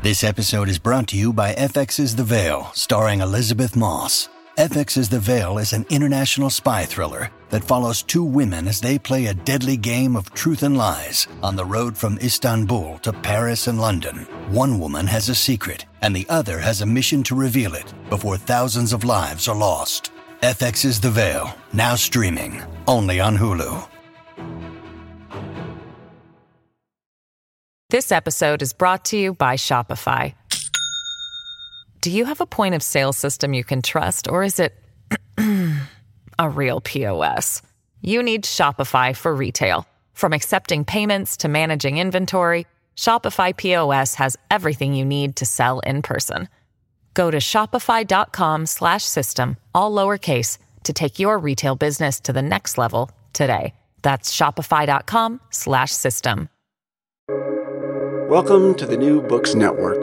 This episode is brought to you by FX's The Veil, starring Elizabeth Moss. FX's The Veil is an international spy thriller that follows two women as they play a deadly game of truth and lies on the road from Istanbul to Paris and London. One woman has a secret, and the other has a mission to reveal it before thousands of lives are lost. FX's The Veil, now streaming, only on Hulu. This episode is brought to you by Shopify. Do you have a point of sale system you can trust, or is it a real POS? You need Shopify for retail. From accepting payments to managing inventory, Shopify POS has everything you need to sell in person. Go to shopify.com/system, all lowercase, to take your retail business to the next level today. That's shopify.com/system. Welcome to the New Books Network.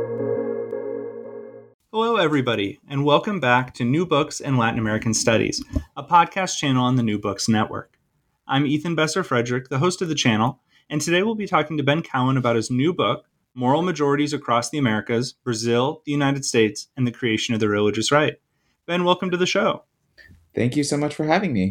Hello, everybody, and welcome back to New Books in Latin American Studies, a podcast channel on the New Books Network. I'm Ethan Besser-Frederick, the host of the channel, and today we'll be talking to Ben Cowan about his new book, Moral Majorities Across the Americas, Brazil, the United States, and the Creation of the Religious Right. Ben, welcome to the show. Thank you so much for having me.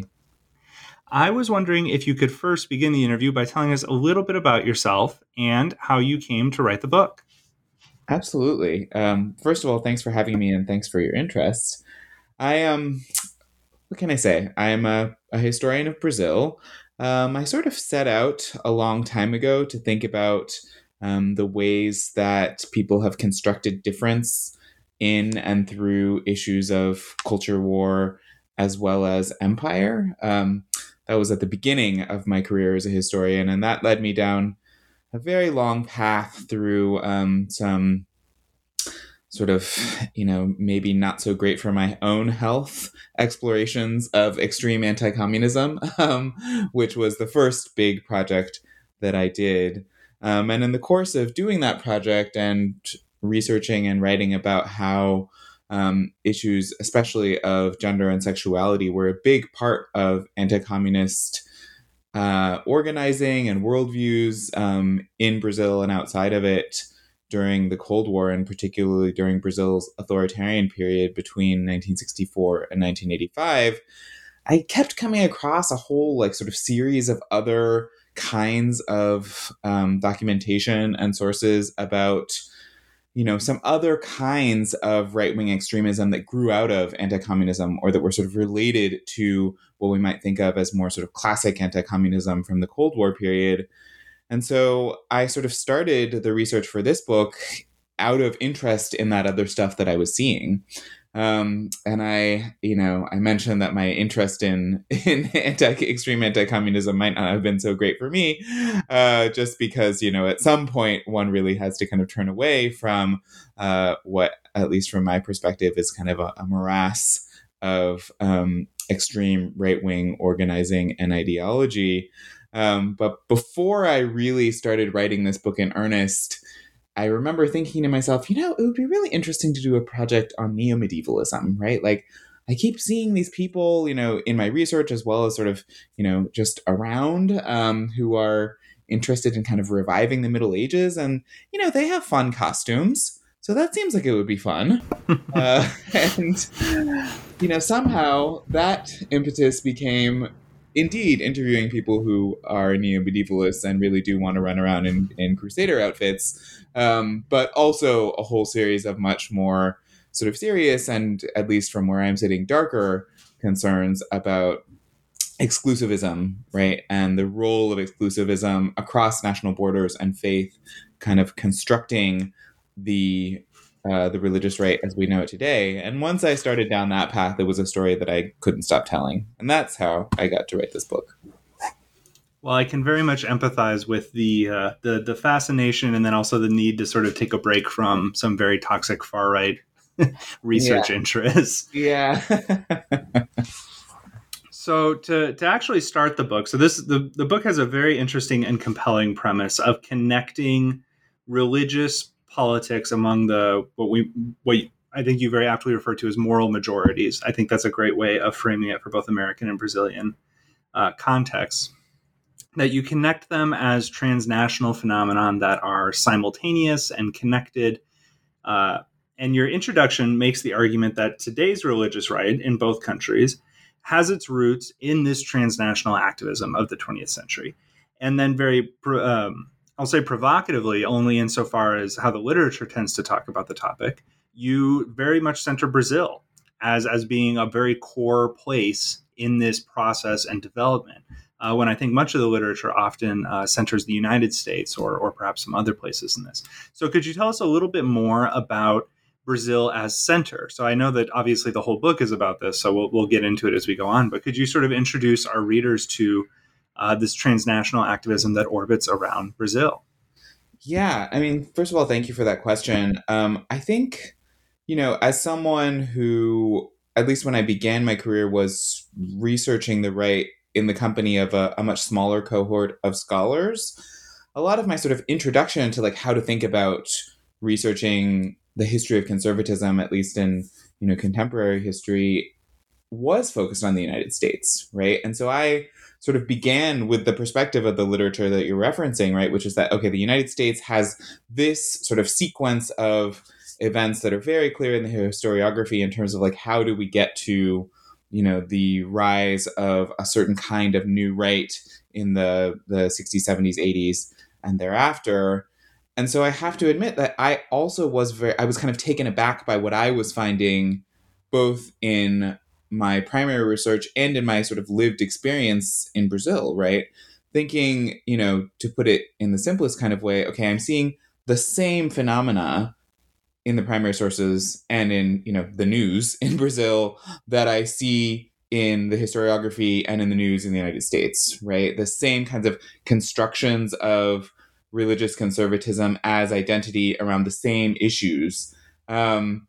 I was wondering if you could first begin the interview by telling us a little bit about yourself and how you came to write the book. Absolutely. First of all, thanks for having me and thanks for your interest. I am, what can I say? I am a historian of Brazil. I sort of set out a long time ago to think about the ways that people have constructed difference in and through issues of culture war as well as empire. That was at the beginning of my career as a historian, and that led me down a very long path through some sort of, maybe not so great for my own health explorations of extreme anti-communism, which was the first big project that I did. And in the course of doing that project and researching and writing about how issues, especially of gender and sexuality, were a big part of anti-communist organizing and worldviews in Brazil and outside of it during the Cold War, and particularly during Brazil's authoritarian period between 1964 and 1985, I kept coming across a whole sort of series of other kinds of documentation and sources about some other kinds of right-wing extremism that grew out of anti-communism, or that were sort of related to what we might think of as more sort of classic anti-communism from the Cold War period. And so I sort of started the research for this book out of interest in that other stuff that I was seeing. And I mentioned that my interest in extreme anti-communism might not have been so great for me, just because, at some point one really has to kind of turn away from what, at least from my perspective, is kind of a morass of extreme right-wing organizing and ideology. But before I really started writing this book in earnest, I remember thinking to myself, it would be really interesting to do a project on neo-medievalism, right? Like, I keep seeing these people, in my research, as well as sort of, just around, who are interested in kind of reviving the Middle Ages. And, they have fun costumes. So that seems like it would be fun. And somehow that impetus became indeed interviewing people who are neo-medievalists and really do want to run around in crusader outfits, but also a whole series of much more sort of serious, and at least from where I'm sitting, darker concerns about exclusivism, right? And the role of exclusivism across national borders and faith kind of constructing the religious right as we know it today. And once I started down that path, it was a story that I couldn't stop telling. And that's how I got to write this book. Well, I can very much empathize with the fascination, and then also the need to sort of take a break from some very toxic far-right research interests. Yeah. So to actually start the book, so the book has a very interesting and compelling premise of connecting religious politics among what I think you very aptly refer to as moral majorities. I think that's a great way of framing it for both American and Brazilian contexts. that you connect them as transnational phenomenon that are simultaneous and connected. And your introduction makes the argument that today's religious right in both countries has its roots in this transnational activism of the 20th century. And then I'll say provocatively, only insofar as how the literature tends to talk about the topic, you very much center Brazil as being a very core place in this process and development. When I think much of the literature often centers the United States or perhaps some other places in this. So could you tell us a little bit more about Brazil as center? So I know that obviously the whole book is about this, so we'll get into it as we go on, but could you sort of introduce our readers to this transnational activism that orbits around Brazil? Yeah, I mean, first of all, thank you for that question. I think, as someone who, at least when I began my career, was researching the right in the company of a much smaller cohort of scholars, a lot of my sort of introduction to how to think about researching the history of conservatism, at least in, contemporary history, was focused on the United States, right? And so I sort of began with the perspective of the literature that you're referencing, right? Which is that, okay, the United States has this sort of sequence of events that are very clear in the historiography in terms of how do we get to, the rise of a certain kind of new right in the 60s, 70s, 80s, and thereafter. And so I have to admit that I also I was kind of taken aback by what I was finding both in my primary research and in my sort of lived experience in Brazil, right? Thinking, to put it in the simplest kind of way, okay, I'm seeing the same phenomena in the primary sources and in, the news in Brazil that I see in the historiography and in the news in the United States, right? The same kinds of constructions of religious conservatism as identity around the same issues. And,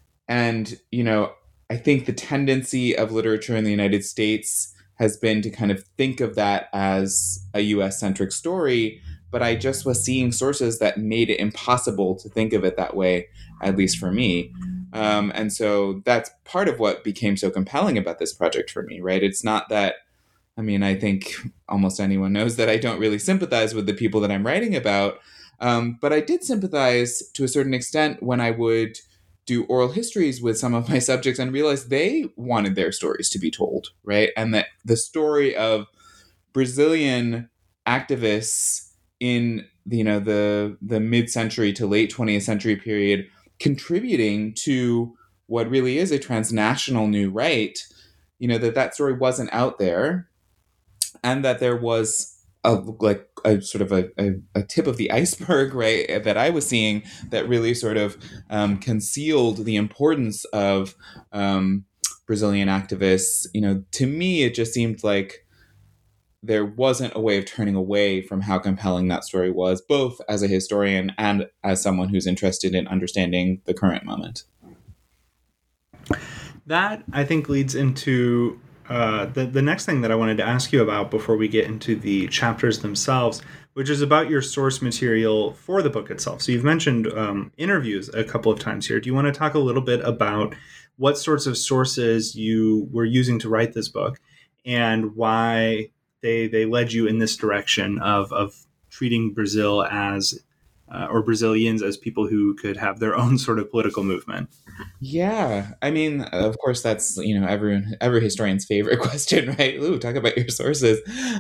I think the tendency of literature in the United States has been to kind of think of that as a US-centric story, but I just was seeing sources that made it impossible to think of it that way, at least for me. And so that's part of what became so compelling about this project for me, right? It's not that, I think almost anyone knows that I don't really sympathize with the people that I'm writing about, but I did sympathize to a certain extent when I would do oral histories with some of my subjects and realize they wanted their stories to be told, right? And that the story of Brazilian activists in the mid-century to late 20th century period contributing to what really is a transnational new right, that story wasn't out there, and that there was a sort of a tip of the iceberg, right, that I was seeing that really sort of concealed the importance of Brazilian activists. To me, it just seemed like there wasn't a way of turning away from how compelling that story was, both as a historian and as someone who's interested in understanding the current moment. That, I think, leads into the next thing that I wanted to ask you about before we get into the chapters themselves, which is about your source material for the book itself. So you've mentioned interviews a couple of times here. Do you want to talk a little bit about what sorts of sources you were using to write this book and why they led you in this direction of treating Brazil as or Brazilians as people who could have their own sort of political movement? Yeah, of course, that's every historian's favorite question, right? Ooh, talk about your sources.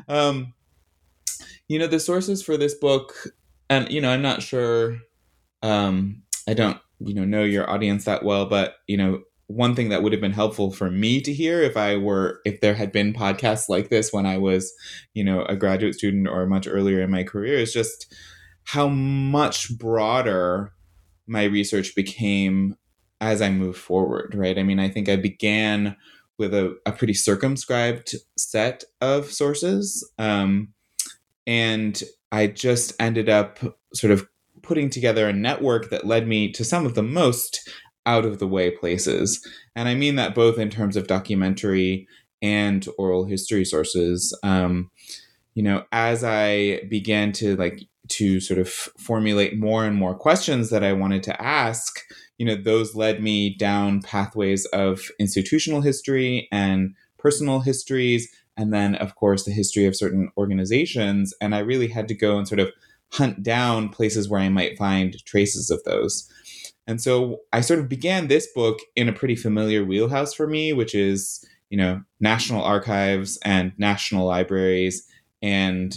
The sources for this book, and I'm not sure. I don't know your audience that well, but one thing that would have been helpful for me to hear if there had been podcasts like this when I was a graduate student or much earlier in my career, is just how much broader my research became as I moved forward, right? I think I began with a pretty circumscribed set of sources. And I just ended up sort of putting together a network that led me to some of the most out of the way places. And I mean that both in terms of documentary and oral history sources. As I began to sort of formulate more and more questions that I wanted to ask, those led me down pathways of institutional history and personal histories, and then, of course, the history of certain organizations. And I really had to go and sort of hunt down places where I might find traces of those. And so I sort of began this book in a pretty familiar wheelhouse for me, which is, national archives and national libraries and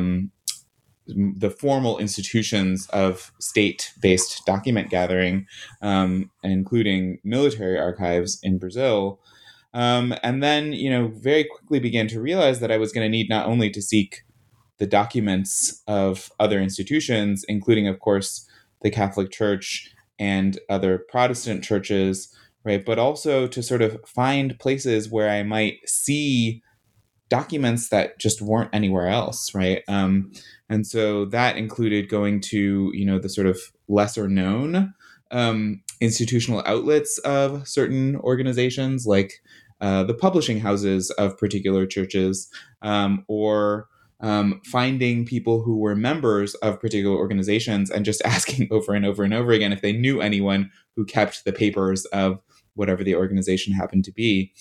the formal institutions of state-based document gathering, including military archives in Brazil. And then, very quickly began to realize that I was going to need not only to seek the documents of other institutions, including, of course, the Catholic Church and other Protestant churches, right, but also to sort of find places where I might see documents that just weren't anywhere else, right? And so that included going to, the sort of lesser known institutional outlets of certain organizations, like the publishing houses of particular churches, or finding people who were members of particular organizations and just asking over and over and over again if they knew anyone who kept the papers of whatever the organization happened to be.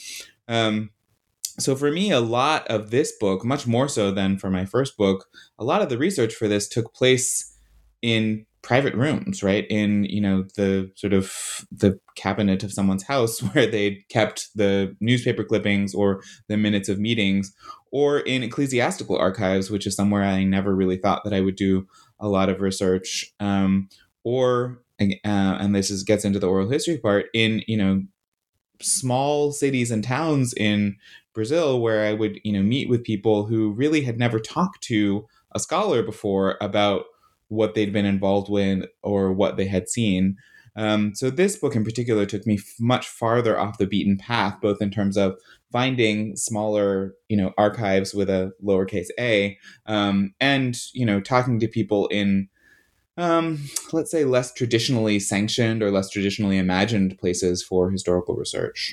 So for me, a lot of this book, much more so than for my first book, a lot of the research for this took place in private rooms, right? In, the sort of the cabinet of someone's house where they'd kept the newspaper clippings or the minutes of meetings, or in ecclesiastical archives, which is somewhere I never really thought that I would do a lot of research, or, and this gets into the oral history part, in, small cities and towns in Brazil where I would, meet with people who really had never talked to a scholar before about what they'd been involved with or what they had seen. So this book in particular took me much farther off the beaten path, both in terms of finding smaller, archives with a lowercase a, and, talking to people in, let's say, less traditionally sanctioned or less traditionally imagined places for historical research.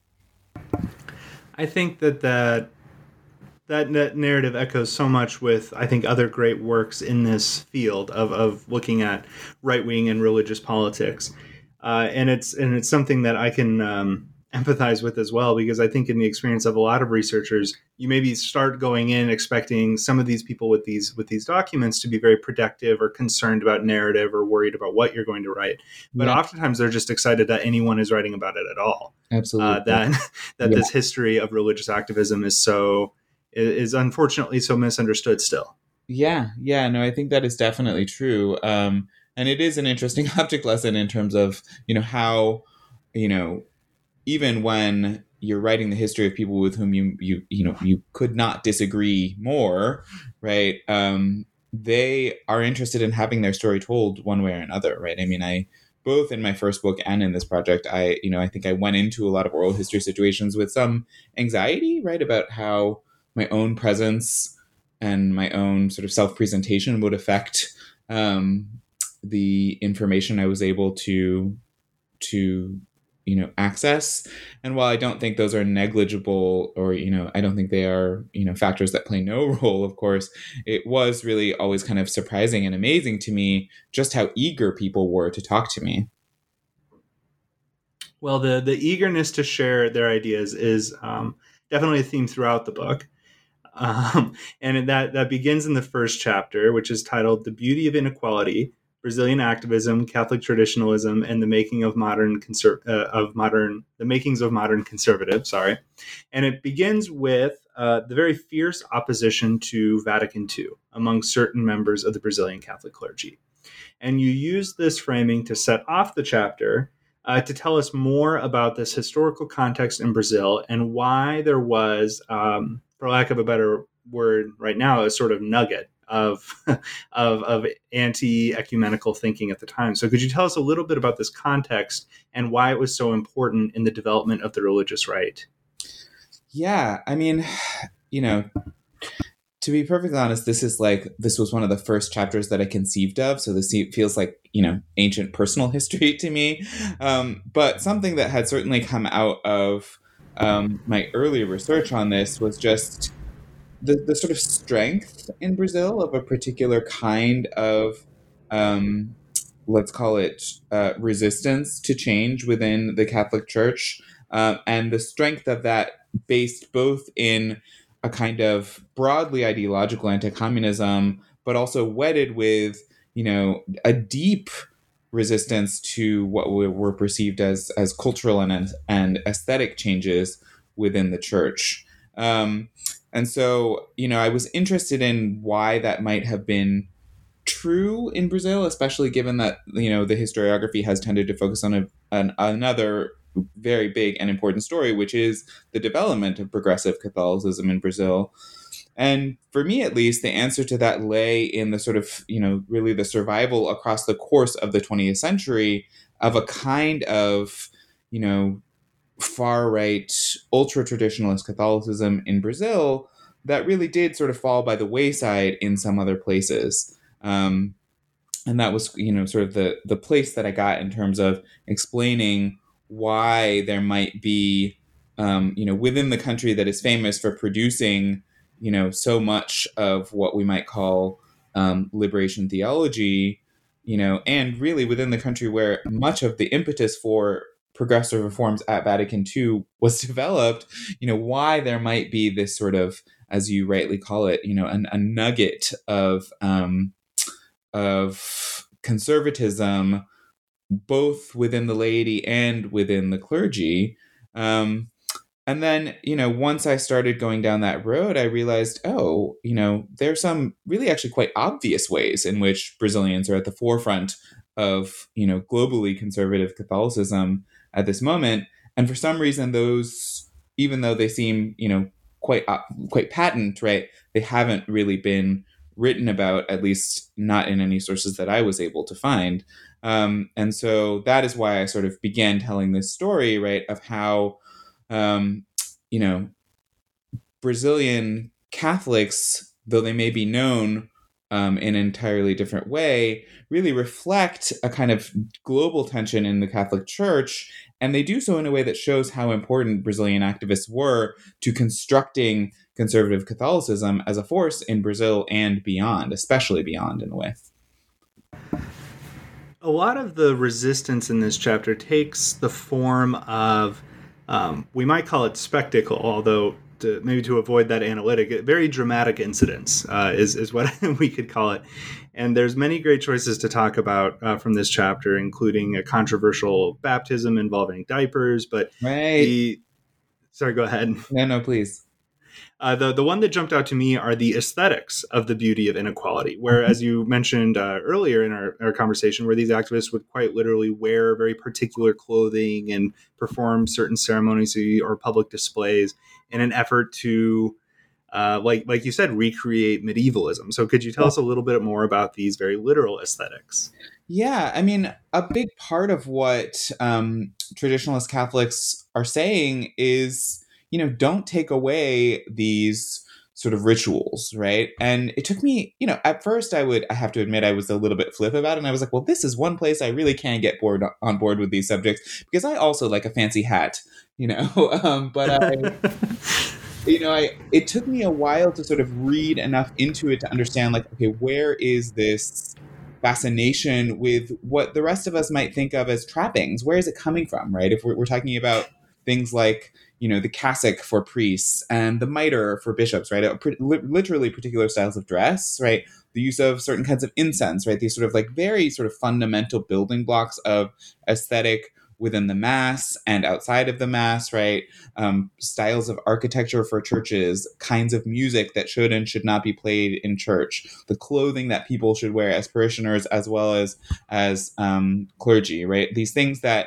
I think that narrative echoes so much with, I think, other great works in this field of looking at right-wing and religious politics. And it's something that I can empathize with as well, because I think in the experience of a lot of researchers, you maybe start going in expecting some of these people with these documents to be very protective or concerned about narrative or worried about what you're going to write. But oftentimes they're just excited that anyone is writing about it at all. Absolutely. That this history of religious activism is unfortunately so misunderstood still. Yeah. No, I think that is definitely true. And it is an interesting object lesson in terms of, how, even when you're writing the history of people with whom you could not disagree more, right? They are interested in having their story told one way or another, right? I mean, both in my first book and in this project, I think I went into a lot of oral history situations with some anxiety, right, about how my own presence and my own sort of self-presentation would affect the information I was able to access. And while I don't think those are negligible or, I don't think they are, factors that play no role, of course, it was really always kind of surprising and amazing to me just how eager people were to talk to me. Well, the eagerness to share their ideas is definitely a theme throughout the book. And that begins in the first chapter, which is titled "The Beauty of Inequality: Brazilian Activism, Catholic Traditionalism, and the Making of Modern Conservative." Sorry, and it begins with the very fierce opposition to Vatican II among certain members of the Brazilian Catholic clergy, and you use this framing to set off the chapter to tell us more about this historical context in Brazil and why there was, for lack of a better word right now, a sort of nugget of anti-ecumenical thinking at the time. So could you tell us a little bit about this context and why it was so important in the development of the religious right? Yeah, I mean, to be perfectly honest, this was one of the first chapters that I conceived of. So this feels like, ancient personal history to me. But something that had certainly come out of my earlier research on this was just the sort of strength in Brazil of a particular kind of, let's call it, resistance to change within the Catholic Church, and the strength of that based both in a kind of broadly ideological anti-communism, but also wedded with, a deep resistance to what were perceived as cultural and aesthetic changes within the church. And so, I was interested in why that might have been true in Brazil, especially given that, the historiography has tended to focus on another very big and important story, which is the development of progressive Catholicism in Brazil. And for me, at least, the answer to that lay in the sort of, really the survival across the course of the 20th century of a kind of, far-right, ultra-traditionalist Catholicism in Brazil that really did sort of fall by the wayside in some other places. And that was, sort of the place that I got in terms of explaining why there might be, within the country that is famous for producing, so much of what we might call liberation theology, and really within the country where much of the impetus for progressive reforms at Vatican II was developed, why there might be this sort of, as you rightly call it, a nugget of conservatism, both within the laity and within the clergy. And then, once I started going down that road, I realized, there's some really actually quite obvious ways in which Brazilians are at the forefront of, globally conservative Catholicism at this moment. And for some reason, those, even though they seem, quite patent, right, they haven't really been written about, at least not in any sources that I was able to find. And so that is why I sort of began telling this story, right, of how, Brazilian Catholics, though they may be known in an entirely different way, really reflect a kind of global tension in the Catholic Church. And they do so in a way that shows how important Brazilian activists were to constructing conservative Catholicism as a force in Brazil and beyond, especially beyond in a way. A lot of the resistance in this chapter takes the form of, we might call it spectacle, although maybe to avoid that analytic, very dramatic incidents is what we could call it. And there's many great choices to talk about from this chapter, including a controversial baptism involving diapers. But sorry, go ahead. No, please. The one that jumped out to me are the aesthetics of the beauty of inequality, where, as you mentioned earlier in our conversation, where these activists would quite literally wear very particular clothing and perform certain ceremonies or public displays in an effort to, like you said, recreate medievalism. So could you tell us a little bit more about these very literal aesthetics? Yeah, I mean, a big part of what traditionalist Catholics are saying is, don't take away these sort of rituals, right? And it took me, at first I have to admit I was a little bit flip about it. And I was like, well, this is one place I really can get on board with these subjects, because I also like a fancy hat, but it took me a while to sort of read enough into it to understand, like, okay, where is this fascination with what the rest of us might think of as trappings? Where is it coming from, right? If we're talking about things like, the cassock for priests and the mitre for bishops, right? Literally particular styles of dress, right? The use of certain kinds of incense, right? These sort of like very sort of fundamental building blocks of aesthetic within the Mass and outside of the Mass, right? Styles of architecture for churches, kinds of music that should and should not be played in church, the clothing that people should wear as parishioners as well as clergy, right? These things that,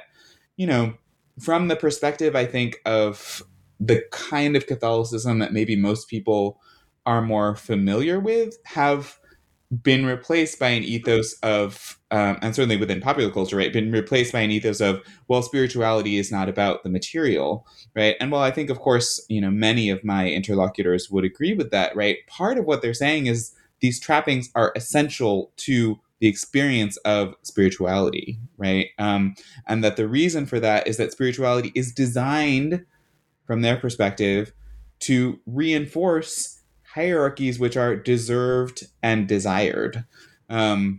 from the perspective, I think, of the kind of Catholicism that maybe most people are more familiar with, have been replaced by an ethos of, and certainly within popular culture, right, been replaced by an ethos of, well, spirituality is not about the material, right? And while I think, of course, many of my interlocutors would agree with that, right, part of what they're saying is these trappings are essential to the experience of spirituality, right? And that the reason for that is that spirituality is designed, from their perspective, to reinforce hierarchies which are deserved and desired. And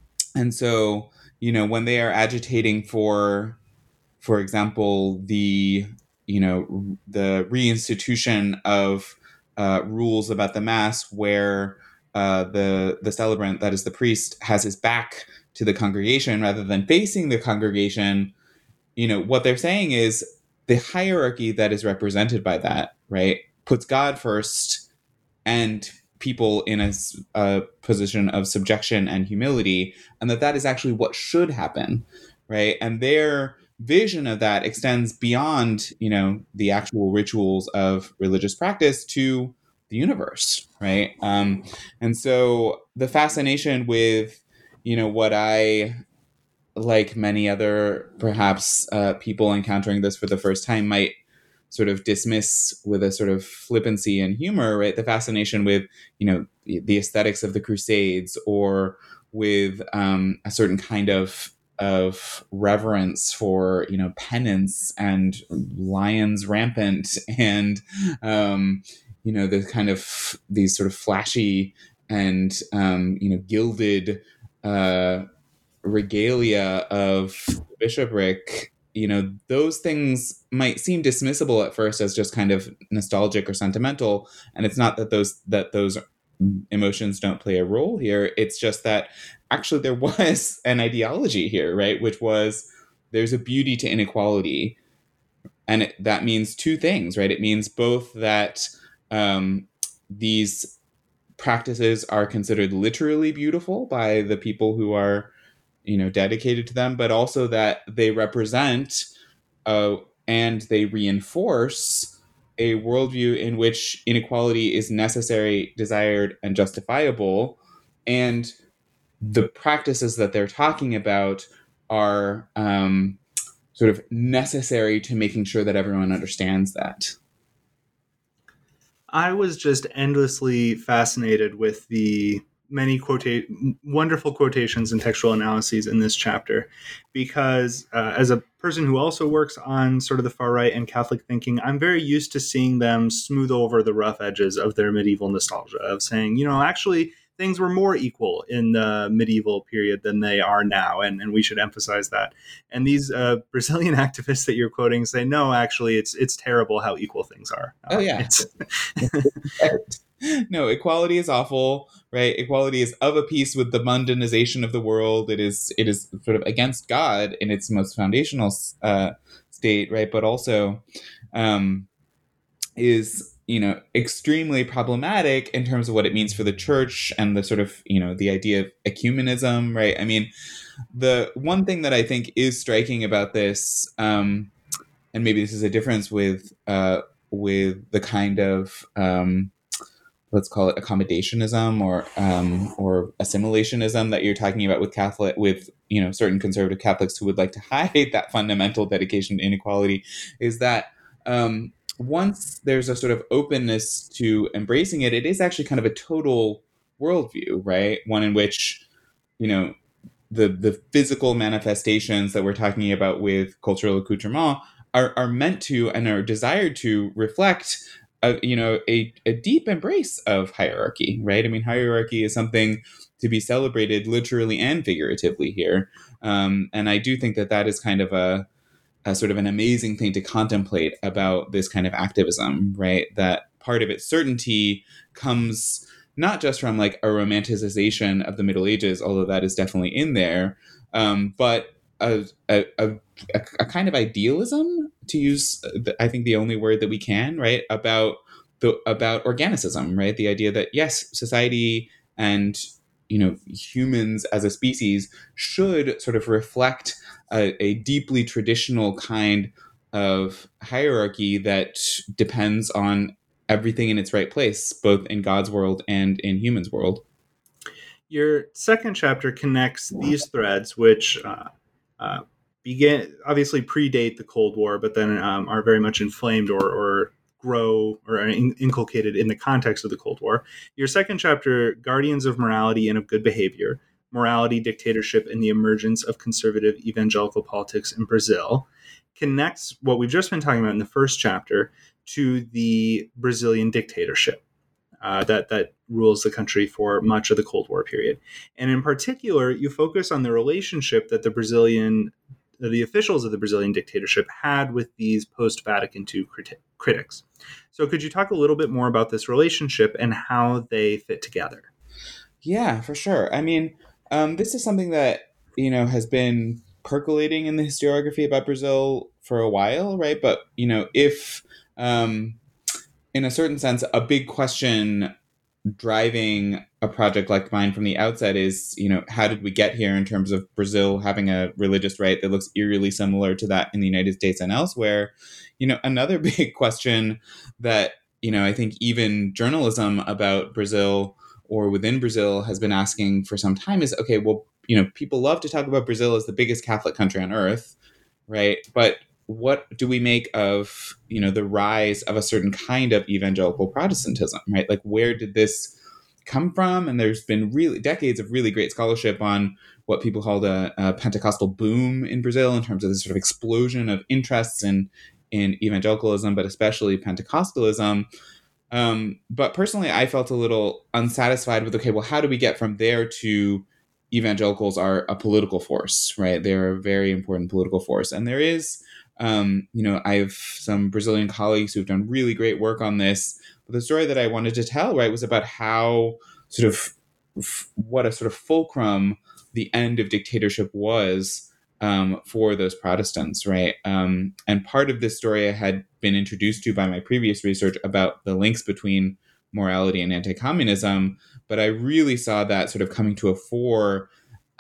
so, when they are agitating for example, the reinstitution of rules about the Mass where the celebrant, that is the priest, has his back to the congregation rather than facing the congregation, what they're saying is the hierarchy that is represented by that, right, puts God first and people in a position of subjection and humility, and that is actually what should happen, right? And their vision of that extends beyond, the actual rituals of religious practice to the universe, right? And so the fascination with, what I, like many other perhaps people encountering this for the first time, might sort of dismiss with a sort of flippancy and humor, right? The fascination with, the aesthetics of the Crusades, or with a certain kind of reverence for, penance and lions rampant, and the kind of these sort of flashy and gilded regalia of bishopric. Those things might seem dismissible at first as just kind of nostalgic or sentimental, and it's not that those emotions don't play a role here. It's just that actually there was an ideology here, right, which was there's a beauty to inequality, and that means two things, right? It means both that these practices are considered literally beautiful by the people who are dedicated to them, but also that they represent and they reinforce a worldview in which inequality is necessary, desired, and justifiable. And the practices that they're talking about are sort of necessary to making sure that everyone understands that. I was just endlessly fascinated with the many wonderful quotations and textual analyses in this chapter, because as a person who also works on sort of the far right and Catholic thinking, I'm very used to seeing them smooth over the rough edges of their medieval nostalgia, of saying, actually things were more equal in the medieval period than they are now, and we should emphasize that. And these Brazilian activists that you're quoting say, no, actually it's terrible how equal things are. Oh yeah. No, equality is awful, right? Equality is of a piece with the mundanization of the world. It is sort of against God in its most foundational state, right? But also is extremely problematic in terms of what it means for the church and the sort of the idea of ecumenism, right? I mean, the one thing that I think is striking about this, and maybe this is a difference with the kind of let's call it accommodationism or assimilationism that you're talking about with certain conservative Catholics who would like to hide that fundamental dedication to inequality, is that once there's a sort of openness to embracing it, it is actually kind of a total worldview, right? One in which the physical manifestations that we're talking about with cultural accoutrement are meant to and are desired to reflect a deep embrace of hierarchy, right? I mean, hierarchy is something to be celebrated literally and figuratively here. And I do think that is kind of a sort of an amazing thing to contemplate about this kind of activism, right? That part of its certainty comes not just from like a romanticization of the Middle Ages, although that is definitely in there, but a kind of idealism, to use I think the only word that we can, right, about organicism, right? The idea that yes, society and humans as a species should sort of reflect a deeply traditional kind of hierarchy that depends on everything in its right place, both in God's world and in humans' world. Your second chapter connects these threads, which obviously predate the Cold War, but then are very much inflamed or grow or are inculcated in the context of the Cold War. Your second chapter, Guardians of Morality and of Good Behavior, Morality, Dictatorship, and the Emergence of Conservative Evangelical Politics in Brazil, connects what we've just been talking about in the first chapter to the Brazilian dictatorship that rules the country for much of the Cold War period. And in particular, you focus on the relationship that the Brazilian the officials of the Brazilian dictatorship had with these post-Vatican II critics. So could you talk a little bit more about this relationship and how they fit together? Yeah, for sure. I mean, this is something that, has been percolating in the historiography about Brazil for a while, right? But, if in a certain sense, a big question driving a project like mine from the outset is, how did we get here in terms of Brazil having a religious right that looks eerily similar to that in the United States and elsewhere? Another big question that, I think even journalism about Brazil or within Brazil has been asking for some time is, okay, well, people love to talk about Brazil as the biggest Catholic country on earth, right? But what do we make of, the rise of a certain kind of evangelical Protestantism, right? Like, where did this come from? And there's been really decades of really great scholarship on what people called a Pentecostal boom in Brazil in terms of this sort of explosion of interests in evangelicalism, but especially Pentecostalism. But personally, I felt a little unsatisfied with, okay, well, how do we get from there to evangelicals are a political force, right? They're a very important political force. And there is, I have some Brazilian colleagues who've done really great work on this. But the story that I wanted to tell, right, was about how sort of what a sort of fulcrum the end of dictatorship was for those Protestants, right? And part of this story I had been introduced to by my previous research about the links between morality and anti-communism, but I really saw that sort of coming to a fore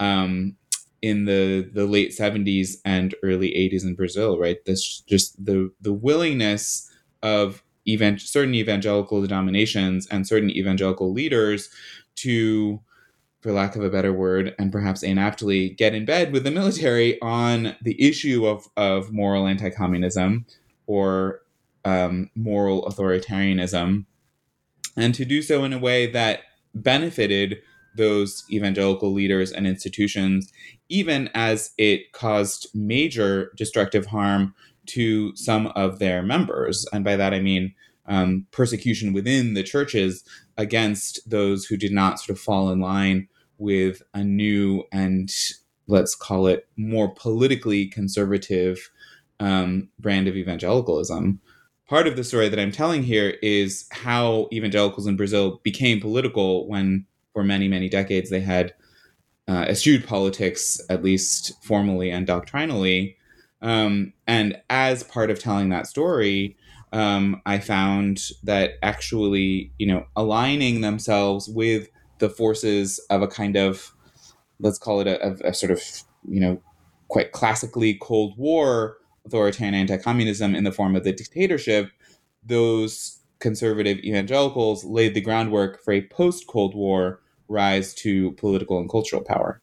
in the late 70s and early 80s in Brazil, right? This just the willingness of certain evangelical denominations and certain evangelical leaders to, for lack of a better word, and perhaps inaptly, get in bed with the military on the issue of moral anti-communism or moral authoritarianism, and to do so in a way that benefited those evangelical leaders and institutions, even as it caused major destructive harm to some of their members. And by that, I mean persecution within the churches against those who did not sort of fall in line with a new and, let's call it, more politically conservative brand of evangelicalism. Part of the story that I'm telling here is how evangelicals in Brazil became political when, for many, many decades, they had eschewed politics, at least formally and doctrinally. And as part of telling that story, I found that actually, aligning themselves with the forces of a kind of, let's call it a sort of, quite classically Cold War authoritarian anti-communism in the form of the dictatorship, those conservative evangelicals laid the groundwork for a post-Cold War rise to political and cultural power.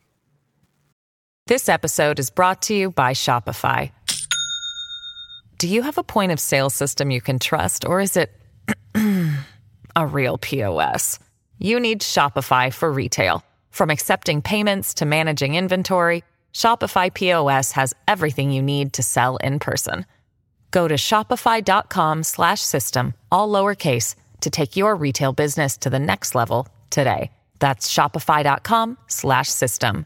This episode is brought to you by Shopify. Do you have a point of sale system you can trust, or is it a real POS? You need Shopify for retail. From accepting payments to managing inventory, Shopify POS has everything you need to sell in person. Go to shopify.com/system, all lowercase, to take your retail business to the next level today. That's shopify.com/system.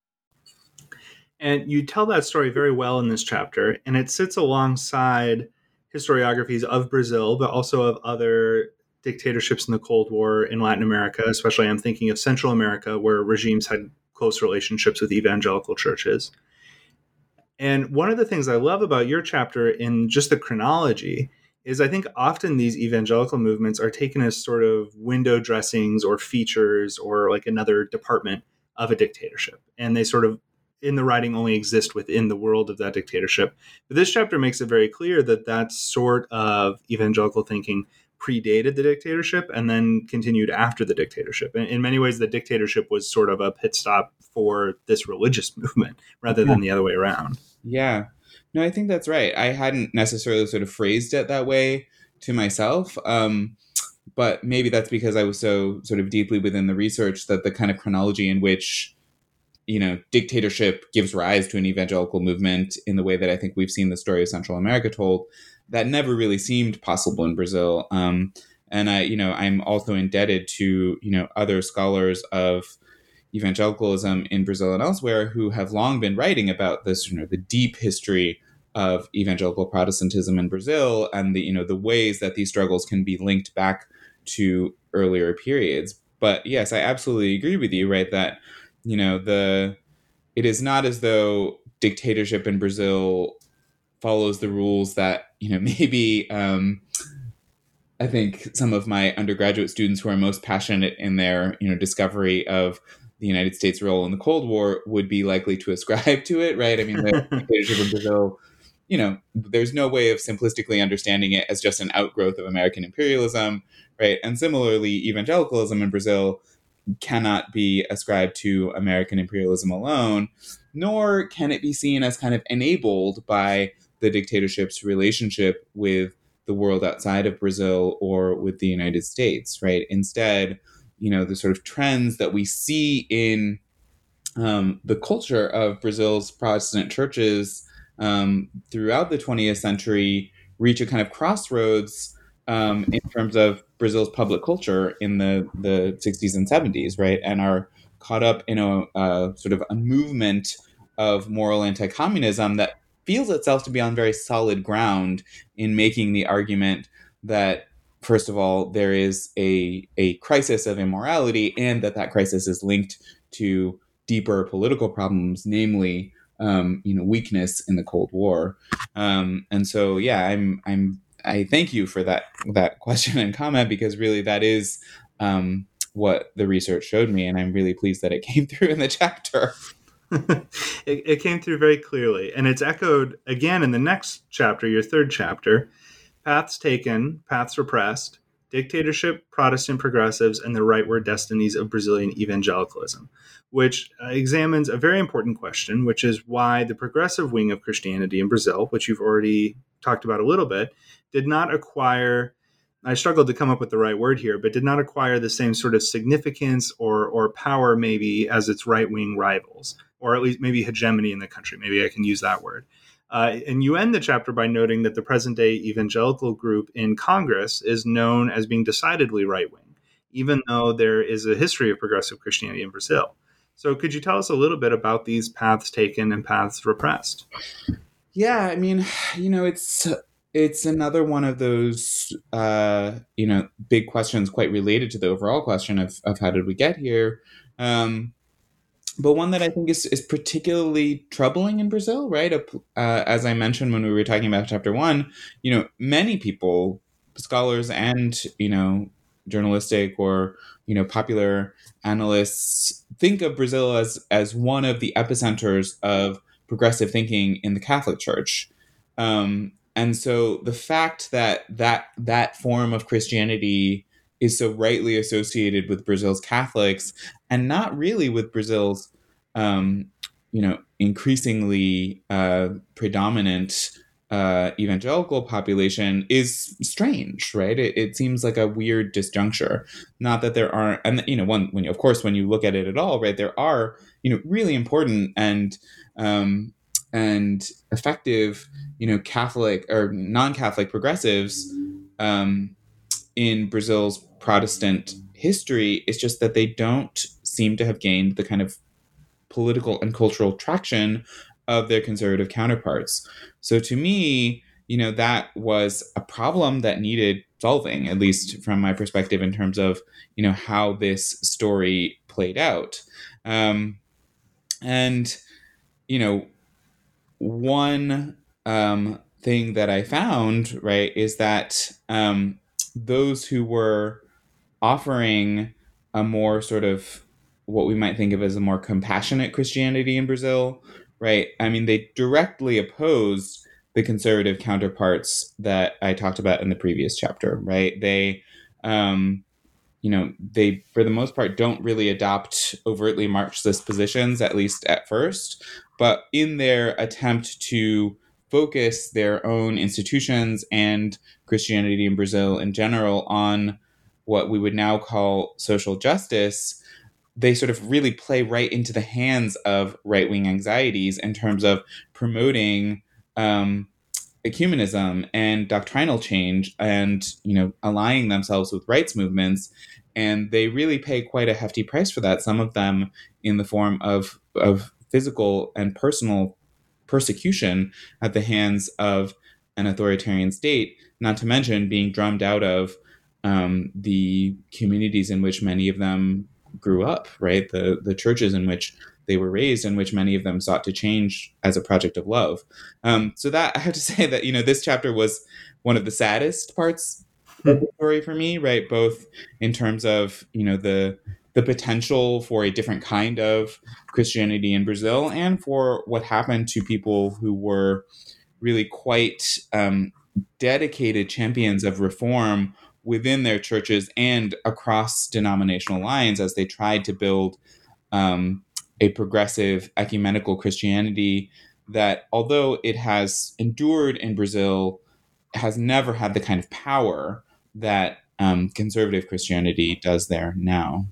And you tell that story very well in this chapter, and it sits alongside historiographies of Brazil, but also of other dictatorships in the Cold War in Latin America, especially I'm thinking of Central America, where regimes had close relationships with evangelical churches. And one of the things I love about your chapter in just the chronology is I think often these evangelical movements are taken as sort of window dressings or features or like another department of a dictatorship. And they sort of, in the writing, only exist within the world of that dictatorship. But this chapter makes it very clear that that sort of evangelical thinking predated the dictatorship and then continued after the dictatorship. In many ways, the dictatorship was sort of a pit stop for this religious movement rather than the other way around. Yeah. No, I think that's right. I hadn't necessarily sort of phrased it that way to myself. But maybe that's because I was so sort of deeply within the research that the kind of chronology in which, dictatorship gives rise to an evangelical movement in the way that I think we've seen the story of Central America told, that never really seemed possible in Brazil. And I'm also indebted to, other scholars of, evangelicalism in Brazil and elsewhere who have long been writing about this, the deep history of evangelical Protestantism in Brazil and the ways that these struggles can be linked back to earlier periods. But yes, I absolutely agree with you, right? That, it is not as though dictatorship in Brazil follows the rules that, maybe I think some of my undergraduate students who are most passionate in their, discovery of the United States' role in the Cold War would be likely to ascribe to it, right? I mean, the dictatorship in Brazil, there's no way of simplistically understanding it as just an outgrowth of American imperialism, right? And similarly, evangelicalism in Brazil cannot be ascribed to American imperialism alone, nor can it be seen as kind of enabled by the dictatorship's relationship with the world outside of Brazil or with the United States, right? Instead, the sort of trends that we see in the culture of Brazil's Protestant churches throughout the 20th century reach a kind of crossroads in terms of Brazil's public culture in the 60s and 70s, right? And are caught up in a sort of a movement of moral anti-communism that feels itself to be on very solid ground in making the argument that, first of all, there is a crisis of immorality and that crisis is linked to deeper political problems, namely, weakness in the Cold War. And so, yeah, I thank you for that question and comment, because really that is what the research showed me, and I'm really pleased that it came through in the chapter. It came through very clearly, and it's echoed again in the next chapter, your third chapter, Paths Taken, Paths Repressed, Dictatorship, Protestant Progressives, and the Rightward Destinies of Brazilian Evangelicalism, which examines a very important question, which is why the progressive wing of Christianity in Brazil, which you've already talked about a little bit, did not acquire, I struggled to come up with the right word here, but did not acquire the same sort of significance or power maybe as its right-wing rivals, or at least maybe hegemony in the country. Maybe I can use that word. And you end the chapter by noting that the present-day evangelical group in Congress is known as being decidedly right-wing, even though there is a history of progressive Christianity in Brazil. So could you tell us a little bit about these paths taken and paths repressed? Yeah, I mean, it's another one of those, big questions quite related to the overall question of how did we get here? But one that I think is particularly troubling in Brazil, right? As I mentioned when we were talking about chapter 1, many people, scholars and, journalistic or, popular analysts think of Brazil as one of the epicenters of progressive thinking in the Catholic Church. And so the fact that form of Christianity is so rightly associated with Brazil's Catholics and not really with Brazil's, increasingly predominant evangelical population is strange, right? It seems like a weird disjuncture. Not that there aren't, and when you look at it at all, right, there are, really important and effective, Catholic or non-Catholic progressives in Brazil's Protestant history. It's just that they don't seem to have gained the kind of political and cultural traction of their conservative counterparts. So to me, that was a problem that needed solving, at least from my perspective, in terms of, how this story played out. One thing that I found, right, is that those who were offering a more sort of what we might think of as a more compassionate Christianity in Brazil, right? I mean, they directly opposed the conservative counterparts that I talked about in the previous chapter, right? They, they, for the most part, don't really adopt overtly Marxist positions, at least at first, but in their attempt to focus their own institutions and Christianity in Brazil in general on what we would now call social justice, they sort of really play right into the hands of right-wing anxieties in terms of promoting ecumenism and doctrinal change and, aligning themselves with rights movements And they really pay quite a hefty price for that, some of them in the form of physical and personal persecution at the hands of an authoritarian state, not to mention being drummed out of the communities in which many of them grew up, right? The churches in which they were raised, in which many of them sought to change as a project of love. So that I have to say that, this chapter was one of the saddest parts of the story for me, right? Both in terms of, the potential for a different kind of Christianity in Brazil, and for what happened to people who were really quite dedicated champions of reform within their churches and across denominational lines as they tried to build a progressive ecumenical Christianity that, although it has endured in Brazil, has never had the kind of power that conservative Christianity does there now.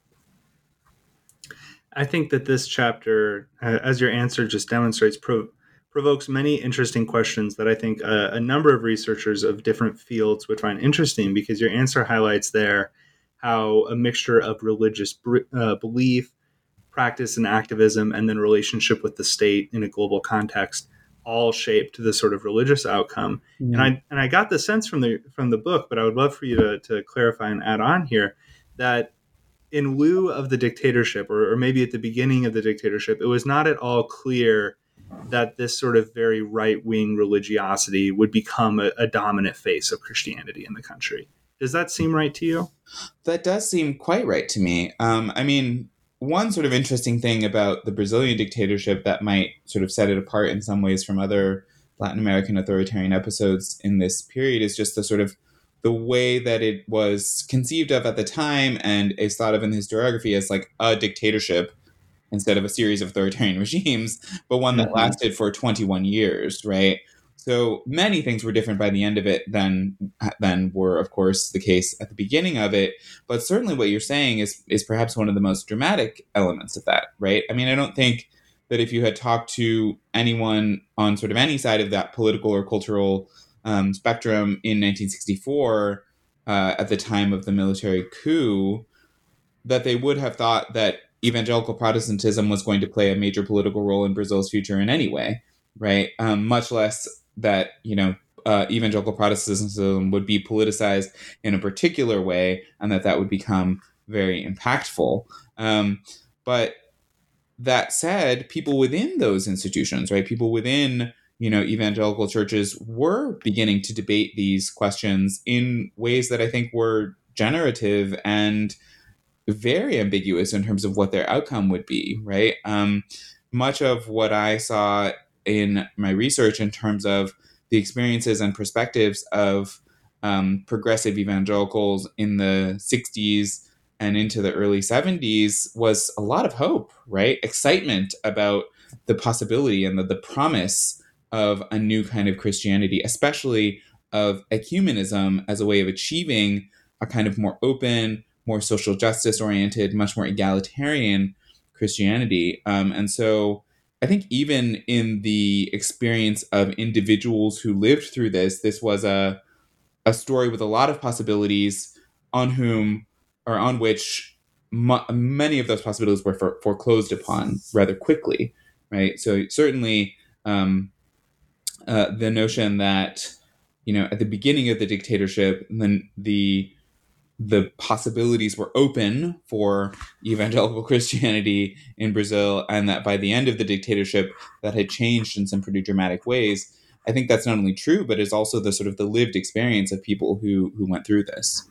I think that this chapter, as your answer just demonstrates, provokes many interesting questions that I think a number of researchers of different fields would find interesting, because your answer highlights there how a mixture of religious belief, practice, and activism, and then relationship with the state in a global context all shaped the sort of religious outcome. And I got the sense from the book, but I would love for you to clarify and add on here that in lieu of the dictatorship, or maybe at the beginning of the dictatorship, it was not at all clear that this sort of very right-wing religiosity would become a dominant face of Christianity in the country. Does that seem right to you? That does seem quite right to me. One sort of interesting thing about the Brazilian dictatorship that might sort of set it apart in some ways from other Latin American authoritarian episodes in this period is just the way that it was conceived of at the time and is thought of in the historiography as like a dictatorship instead of a series of authoritarian regimes, but one that lasted for 21 years, right? So many things were different by the end of it than were, of course, the case at the beginning of it. But certainly what you're saying is perhaps one of the most dramatic elements of that, right? I mean, I don't think that if you had talked to anyone on sort of any side of that political or cultural spectrum in 1964, at the time of the military coup, that they would have thought that evangelical Protestantism was going to play a major political role in Brazil's future in any way, right? Much less that, evangelical Protestantism would be politicized in a particular way and that would become very impactful. But that said, people within those institutions, right, people within, evangelical churches were beginning to debate these questions in ways that I think were generative and very ambiguous in terms of what their outcome would be, right? Much of what I saw in my research in terms of the experiences and perspectives of progressive evangelicals in the 60s and into the early 70s was a lot of hope, right? Excitement about the possibility and the promise of a new kind of Christianity, especially of ecumenism as a way of achieving a kind of more open, more social justice oriented, much more egalitarian Christianity. And so I think even in the experience of individuals who lived through this was a story with a lot of possibilities on which many of those possibilities were foreclosed upon rather quickly, right? So certainly the notion that, at the beginning of the dictatorship, then the possibilities were open for evangelical Christianity in Brazil, and that by the end of the dictatorship that had changed in some pretty dramatic ways. I think that's not only true, but is also the sort of the lived experience of people who went through this.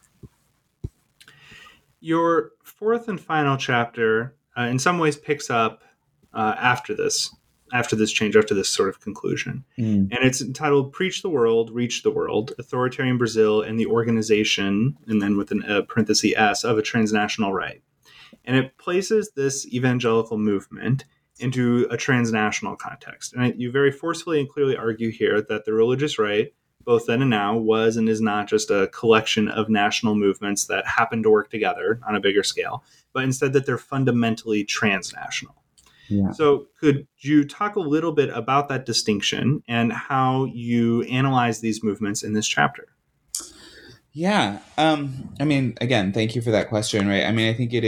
Your fourth and final chapter, in some ways, picks up after this change, after this sort of conclusion. And it's entitled Preach the World, Reach the World, Authoritarian Brazil and the Organization, and then with a parenthesis S, of a Transnational Right. And it places this evangelical movement into a transnational context. And you very forcefully and clearly argue here that the religious right, both then and now, was and is not just a collection of national movements that happen to work together on a bigger scale, but instead that they're fundamentally transnational. Yeah. So could you talk a little bit about that distinction and how you analyze these movements in this chapter? Yeah. I mean, again, thank you for that question, right? I mean, I think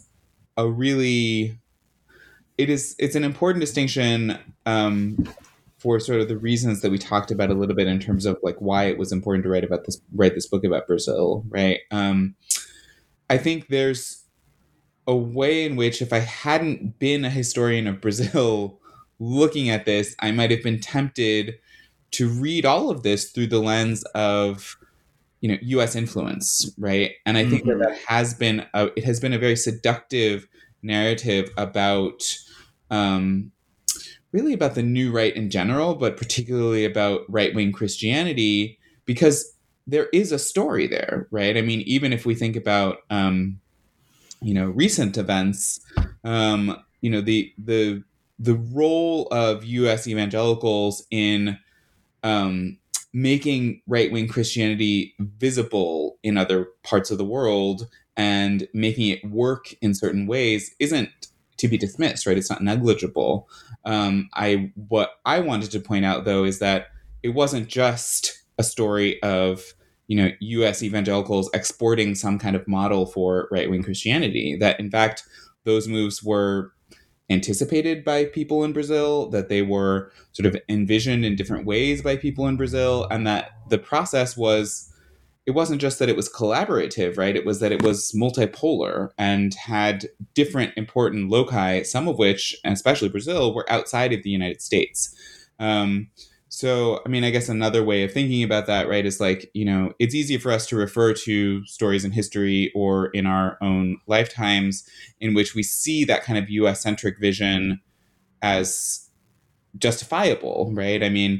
it's an important distinction, for sort of the reasons that we talked about a little bit in terms of like why it was important to write this book about Brazil, right? I think there's a way in which if I hadn't been a historian of Brazil looking at this, I might have been tempted to read all of this through the lens of, U.S. influence, right? And I think that it has been a very seductive narrative about, really about the new right in general, but particularly about right-wing Christianity, because there is a story there, right? I mean, even if we think about, recent events, the role of U.S. evangelicals in making right-wing Christianity visible in other parts of the world and making it work in certain ways isn't to be dismissed, right? It's not negligible. What I wanted to point out, though, is that it wasn't just a story of U.S. evangelicals exporting some kind of model for right-wing Christianity. That, in fact, those moves were anticipated by people in Brazil, that they were sort of envisioned in different ways by people in Brazil, and that the process it wasn't just that it was collaborative, right? It was that it was multipolar and had different important loci, some of which, and especially Brazil, were outside of the United States. So, I mean, I guess another way of thinking about that, right, is like, it's easy for us to refer to stories in history or in our own lifetimes in which we see that kind of US-centric vision as justifiable, right? I mean,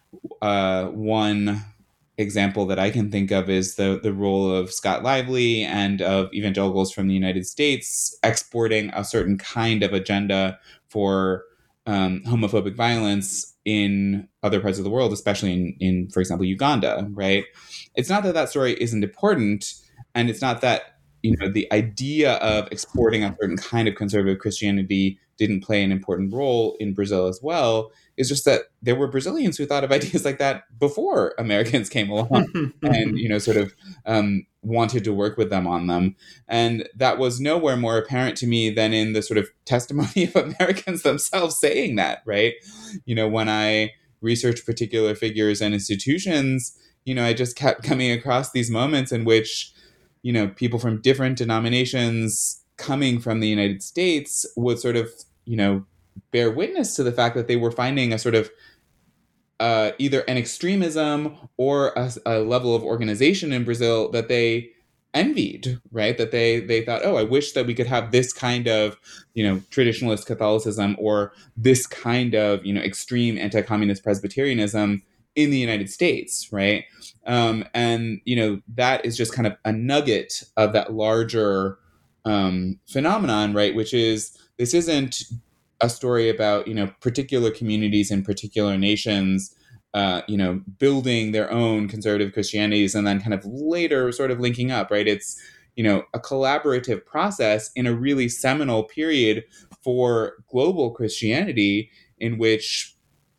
one example that I can think of is the role of Scott Lively and of evangelicals from the United States exporting a certain kind of agenda for homophobic violence in other parts of the world, especially in, for example, Uganda, right? It's not that that story isn't important, and it's not that, the idea of exporting a certain kind of conservative Christianity didn't play an important role in Brazil as well. It's just that there were Brazilians who thought of ideas like that before Americans came along and, sort of wanted to work with them on them. And that was nowhere more apparent to me than in the sort of testimony of Americans themselves saying that, right? When I researched particular figures and institutions, I just kept coming across these moments in which, people from different denominations coming from the United States would sort of, bear witness to the fact that they were finding a sort of either an extremism or a level of organization in Brazil that they envied, right? That they thought, oh, I wish that we could have this kind of, traditionalist Catholicism or this kind of, extreme anti-communist Presbyterianism in the United States, right? And, that is just kind of a nugget of that larger phenomenon, right? Which is, this isn't a story about, particular communities in particular nations, building their own conservative Christianities and then kind of later sort of linking up, right? It's, a collaborative process in a really seminal period for global Christianity in which,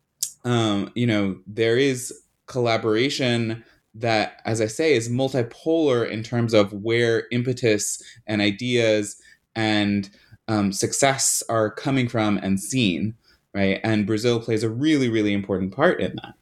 there is collaboration that, as I say, is multipolar in terms of where impetus and ideas and success are coming from and seen, right? And Brazil plays a really, really important part in that.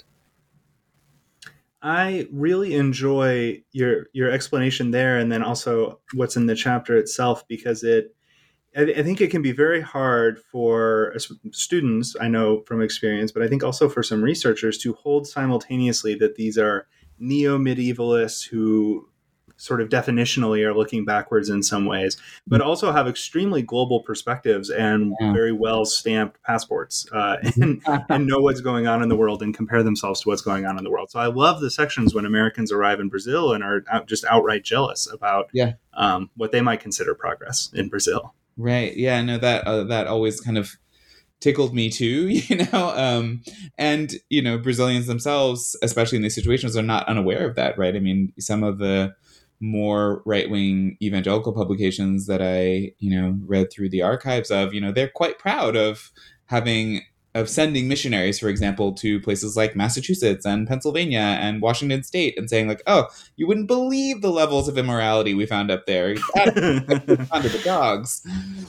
I really enjoy your explanation there, and then also what's in the chapter itself, because I think it can be very hard for students, I know from experience, but I think also for some researchers to hold simultaneously that these are neo-medievalists who sort of definitionally are looking backwards in some ways, but also have extremely global perspectives and very well stamped passports and know what's going on in the world and compare themselves to what's going on in the world. So I love the sections when Americans arrive in Brazil and are just outright jealous about what they might consider progress in Brazil. Right. Yeah. No, that always kind of tickled me too, and, Brazilians themselves, especially in these situations, are not unaware of that. Right. I mean, some of the more right-wing evangelical publications that I, read through the archives of, they're quite proud of having sending missionaries, for example, to places like Massachusetts and Pennsylvania and Washington State, and saying like, "Oh, you wouldn't believe the levels of immorality we found up there. Under the dogs."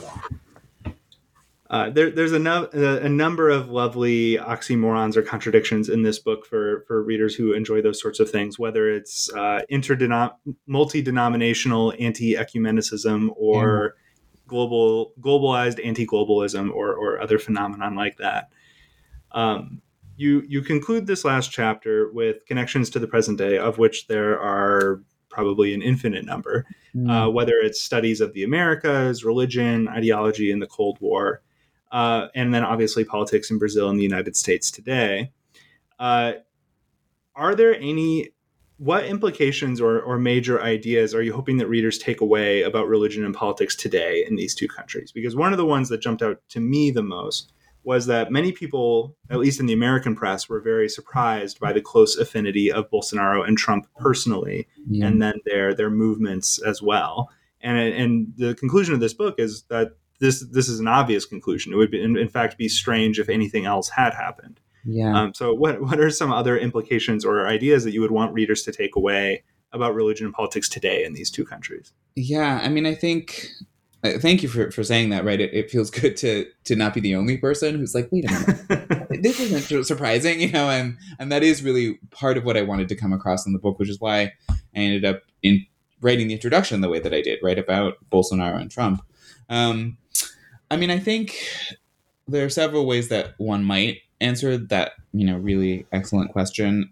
There's a number of lovely oxymorons or contradictions in this book for readers who enjoy those sorts of things, whether it's multi-denominational anti-ecumenicism or globalized anti-globalism or other phenomenon like that. You conclude this last chapter with connections to the present day, of which there are probably an infinite number, whether it's studies of the Americas, religion, ideology in the Cold War, and then obviously politics in Brazil and the United States today. What implications or major ideas are you hoping that readers take away about religion and politics today in these two countries? Because one of the ones that jumped out to me the most was that many people, at least in the American press, were very surprised by the close affinity of Bolsonaro and Trump personally, and then their movements as well. And the conclusion of this book is that this is an obvious conclusion. It would be, in fact, be strange if anything else had happened. Yeah. So what are some other implications or ideas that you would want readers to take away about religion and politics today in these two countries? Yeah, I mean, I think, thank you for saying that, right? It feels good to not be the only person who's like, wait a minute, this isn't surprising, and that is really part of what I wanted to come across in the book, which is why I ended up in writing the introduction the way that I did, right, about Bolsonaro and Trump. I mean, I think there are several ways that one might answer that, really excellent question.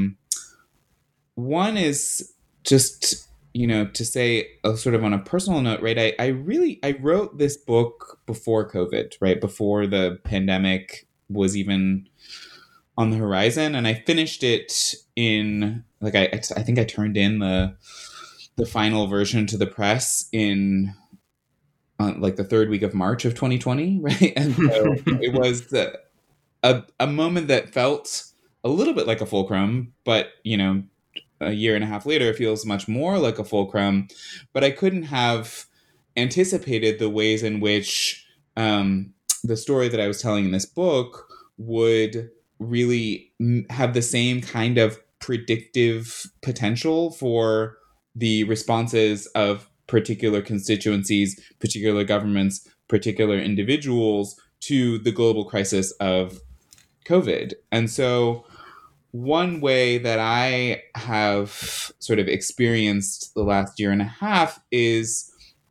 One is just, to say sort of on a personal note, right? I wrote this book before COVID, right? Before the pandemic was even on the horizon. And I finished it in, like, I think I turned in the final version to the press in like the third week of March of 2020, right? And so it was a moment that felt a little bit like a fulcrum, but, a year and a half later, it feels much more like a fulcrum. But I couldn't have anticipated the ways in which the story that I was telling in this book would really have the same kind of predictive potential for the responses of particular constituencies, particular governments, particular individuals to the global crisis of COVID. And so one way that I have sort of experienced the last year and a half is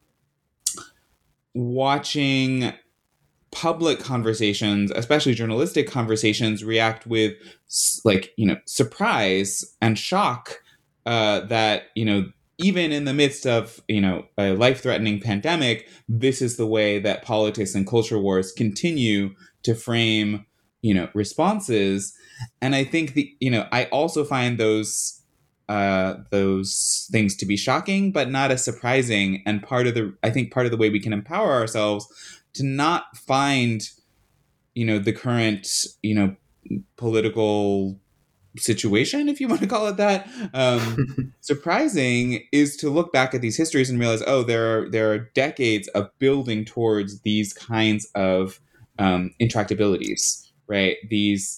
watching public conversations, especially journalistic conversations, react with surprise and shock that, even in the midst of, a life-threatening pandemic, this is the way that politics and culture wars continue to frame, responses. And I think I also find those things to be shocking, but not as surprising. And part of the way we can empower ourselves to not find, the current, political situation, if you want to call it that, surprising, is to look back at these histories and realize, there are decades of building towards these kinds of intractabilities, right? These,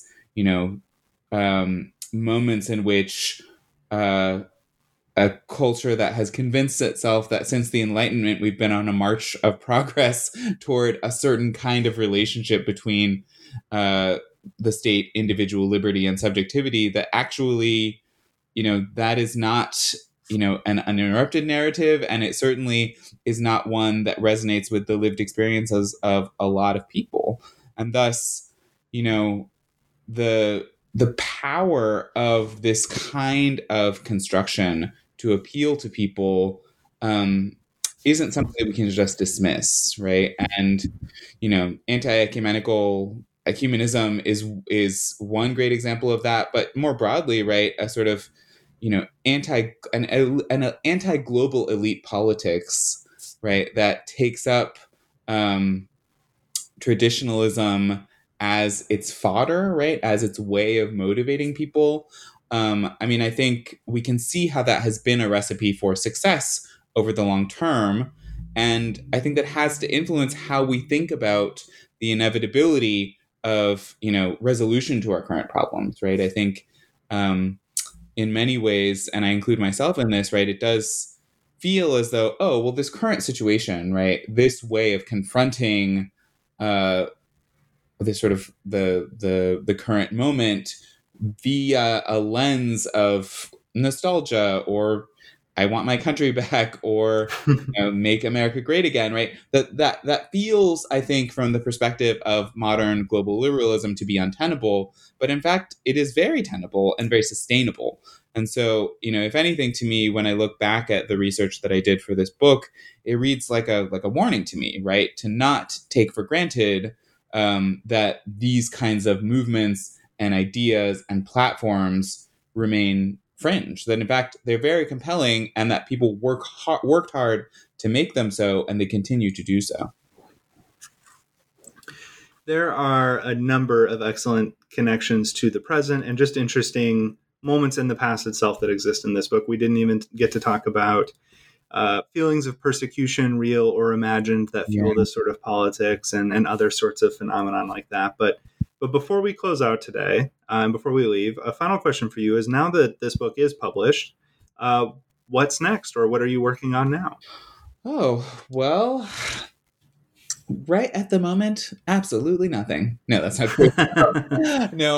moments in which a culture that has convinced itself that since the Enlightenment, we've been on a march of progress toward a certain kind of relationship between the state, individual liberty, and subjectivity, that actually, that is not, an uninterrupted narrative. And it certainly is not one that resonates with the lived experiences of a lot of people. And thus, the power of this kind of construction to appeal to people isn't something that we can just dismiss, right? And, ecumenism is one great example of that, but more broadly, right, a sort of, anti-global elite politics, right, that takes up traditionalism as its fodder, right, as its way of motivating people. I think we can see how that has been a recipe for success over the long term. And I think that has to influence how we think about the inevitability of, resolution to our current problems, right? I think in many ways, and I include myself in this, right, it does feel as though, oh, well, this current situation, right, this way of confronting this sort of the current moment via a lens of nostalgia, or I want my country back, or make America great again, right? That feels, I think, from the perspective of modern global liberalism, to be untenable, but in fact, it is very tenable and very sustainable. And so, if anything, to me, when I look back at the research that I did for this book, it reads like a warning to me, right? To not take for granted that these kinds of movements and ideas and platforms remain fringe, that in fact they're very compelling, and that people worked hard to make them so, and they continue to do so. There are a number of excellent connections to the present and just interesting moments in the past itself that exist in this book. We didn't even get to talk about feelings of persecution, real or imagined, that fuel this sort of politics and other sorts of phenomenon like that. But before we close out today, and before we leave, a final question for you is, now that this book is published, what's next, or what are you working on now? Oh, well, right at the moment, absolutely nothing. No, that's not true. No,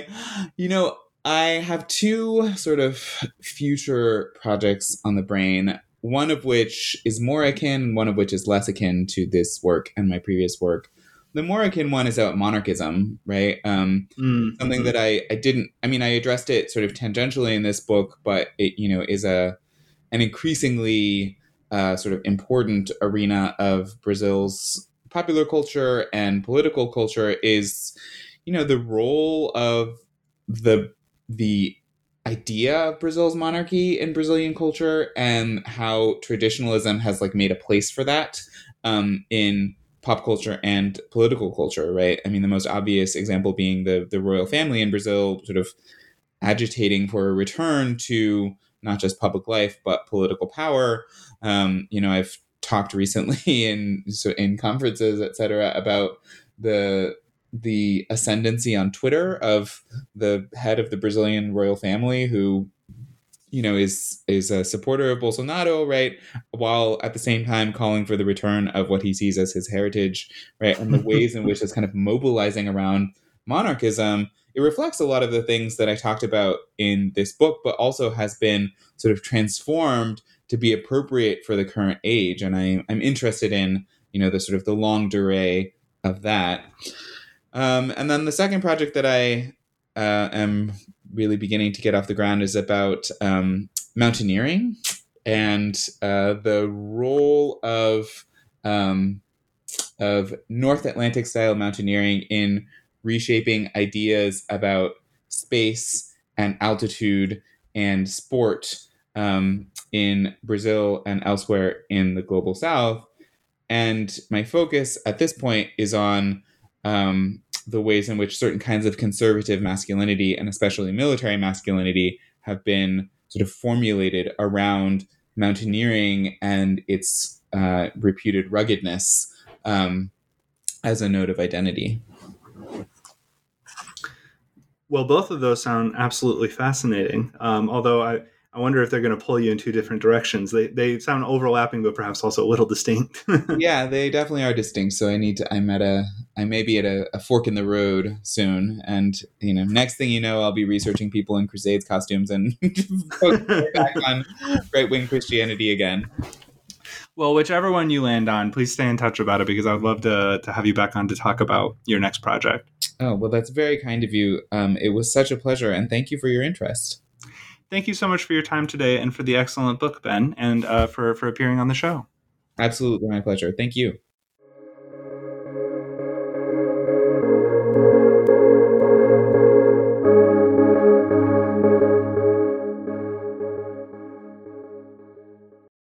I have two sort of future projects on the brain, one of which is more akin, one of which is less akin to this work and my previous work. The more akin one is about monarchism, right? Something that I addressed it sort of tangentially in this book, but it, is an increasingly sort of important arena of Brazil's popular culture and political culture, is, the role of the idea of Brazil's monarchy in Brazilian culture, and how traditionalism has made a place for that in pop culture and political culture, right? I mean, the most obvious example being the royal family in Brazil sort of agitating for a return to not just public life, but political power. I've talked recently in conferences, et cetera, about the ascendancy on Twitter of the head of the Brazilian royal family, who is a supporter of Bolsonaro, right? While at the same time calling for the return of what he sees as his heritage, right? And the ways in which it's kind of mobilizing around monarchism, it reflects a lot of the things that I talked about in this book, but also has been sort of transformed to be appropriate for the current age. And I'm interested in, the sort of the longue durée of that. And then the second project that I am really beginning to get off the ground is about mountaineering and the role of North Atlantic style mountaineering in reshaping ideas about space and altitude and sport in Brazil and elsewhere in the global South. And my focus at this point is on the ways in which certain kinds of conservative masculinity, and especially military masculinity, have been sort of formulated around mountaineering and its reputed ruggedness as a node of identity. Well, both of those sound absolutely fascinating. Although I wonder if they're going to pull you in two different directions. They sound overlapping, but perhaps also a little distinct. Yeah, they definitely are distinct. So I may be at a fork in the road soon. And, next thing you know, I'll be researching people in Crusades costumes and back on right-wing Christianity again. Well, whichever one you land on, please stay in touch about it, because I would love to have you back on to talk about your next project. Oh, well, that's very kind of you. It was such a pleasure, and thank you for your interest. Thank you so much for your time today and for the excellent book, Ben, and for appearing on the show. Absolutely, my pleasure. Thank you.